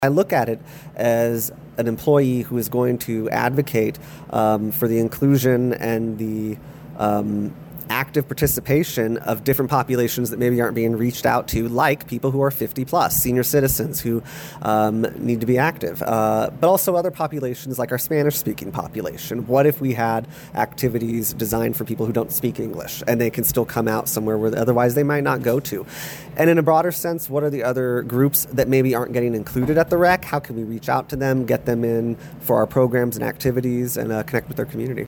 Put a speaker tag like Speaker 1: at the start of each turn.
Speaker 1: I look at it as an employee who is going to advocate for the inclusion and the active participation of different populations that maybe aren't being reached out to, like people who are 50 plus, senior citizens who need to be active, but also other populations like our Spanish-speaking population. What if we had activities designed for people who don't speak English and they can still come out somewhere where otherwise they might not go to? And in a broader sense, what are the other groups that maybe aren't getting included at the rec? How can we reach out to them, get them in for our programs and activities, and connect with their community?